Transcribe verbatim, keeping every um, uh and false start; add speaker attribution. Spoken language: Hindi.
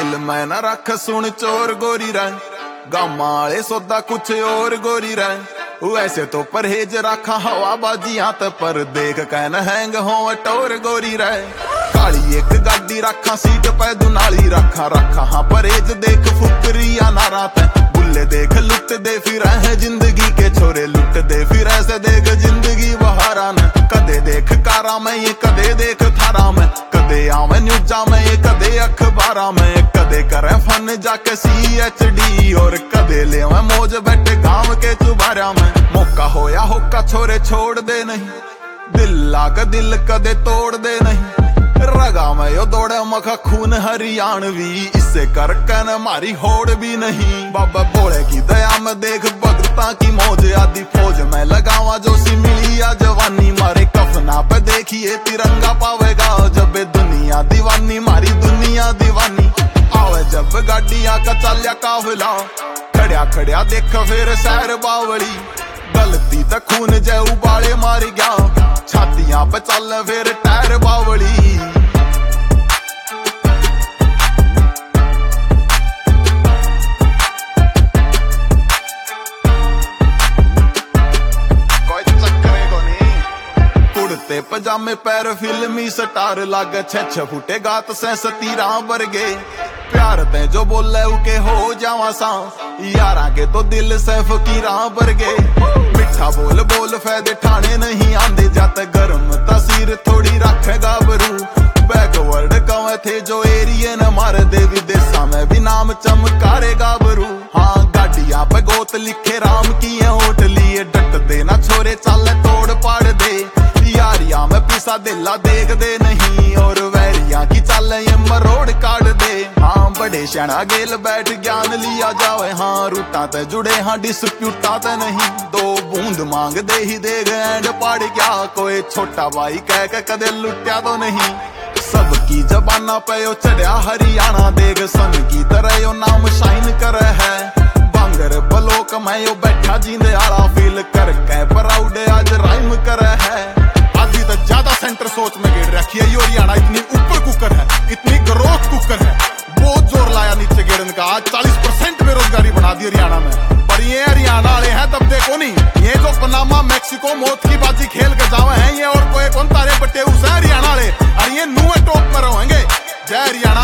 Speaker 1: दिल में न रख सुन चोर गोरी रह, गामा वाले सोदा कुछ और गोरी रह। वैसे तो परहेज रखा हवा बाजियां ते, पर देख कैन हैंग हो टोर गोरी रह। काली एक गाड़ी रखा सीट पे दुनाली रखा रखा हाँ परहेज देख फुकरिया नारा ते। बुल्ले देख लुट दे फिर है जिंदगी के छोरे लुट दे फिर ऐसे देख जिंदगी बहारा न। कदे देख कारा में ये कदे देख थारा में, कदे आवे न्यूजा में ये कदे अखबारा में, कदे करे फन जाके सी एच डी और कदे ले मौज बैठे गांव के चुबारा में। मौका होया होका छोरे छोड़ दे नहीं, दिल लाग दिल कदे तोड़ दे नहीं। रगा में यो दौड़े मखा खून हरियाणवी, इससे कर कन मारी होड़ भी नहीं। बाबा बोले की दया में देख भगता की मौज, आदि फौज में लगावा जो सी मिली आ जवानी। मारे कफना पे देखिए तिरंगा पावेगा, जब दुनिया दीवानी मारी दुनिया दीवानी। आवे जब गाड़ियां का चाल्या काफिला, खड़िया खड़िया देख फिर सैर बावली। गलती तक खून जय उबाले मार गया, छातियां पे चल फिर टायर बावली। कुर्ते पजामे पैर फिल्मी स्टार लागे, छे छे फुटे गात से सतीरा वर्गे। प्यार ते जो बोले उके हो जावा सा, यारा के तो दिल से फकीरा वर्गे। मिठा बोल बोल फायदे ठाणे नहीं आंदे, जाते गर्म तस्वीर थोड़ी रखे गाबरू। बैकवर्ड कवे थे जो एरिए न मार दे, विदेशा में भी नाम चमकारे गाबरू। हाँ गाड़िया पे गोत लिखे राम की होठ लिए, डट दे ना छोरे चाले तोड़ पाड़ दे। यारिया में पिसा दिला देख दे नहीं, और वैरिया की चाल ये मरोड़ काट दे। हाँ बड़े शना गेल बैठ ज्ञान लिया जावे, हाँ रूटा ते जुड़े हाँ डिस्प्यूटा ते नहीं। दो बूंद मांग दे ही देग एंड पाड़ क्या, कोई छोटा भाई कह के कदे लुट्या तो नहीं। सबकी जबाना पे यो चढ़िया हरियाणा, देख सन की तरह यो नाम शाइन करे है। बांगर बलोक में यो बैठा जींदे आला, फील कर के प्राउड आज राइम करे है। आधी तो ज्यादा सेंटर सोच में गेड़ रखी है यो हरियाणा, इतनी ऊपर कुकर है, इतनी ग्रोथ कुकर है। बहुत जोर लाया नीचे गेड़न का, आज चालीस परसेंट बेरोजगारी बढ़ा दी हरियाणा में। पर ये हरियाणा वाले हैं तब देखो नहीं, ये जो पनामा मैक्सिको मौत की बाजी खेल के जावे हैं ये, और कोई कौन तारे बटे उस हरियाणा वाले, और ये नुए टॉप में रहेंगे। जय हरियाणा।